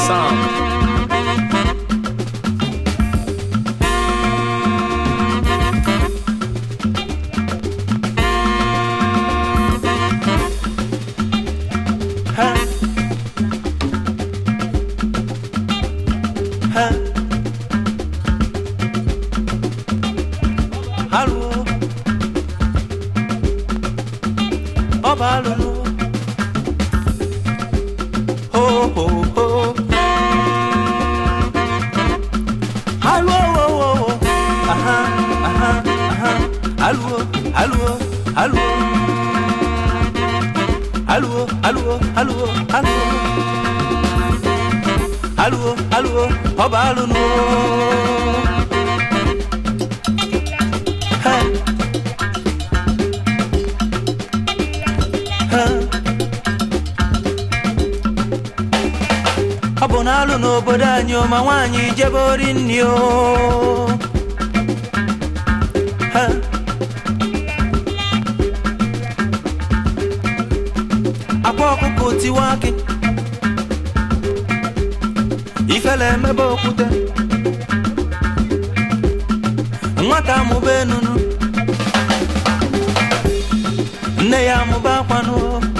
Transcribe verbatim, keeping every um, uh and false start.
sound. Huh? Huh? Hello? Obalo. Ho ho ho. Hello. Aha, aha, aha. Hello, hello, hello. Hello, hello, hello, hello. Hello, hello, Obalo no. Hey. Abonalo no bodanyo mawanyi jeborinyo. Ha. Akwa kokoti wake. Ifele mebo kute. Nwata mube nunu. Nne ya muba kwano.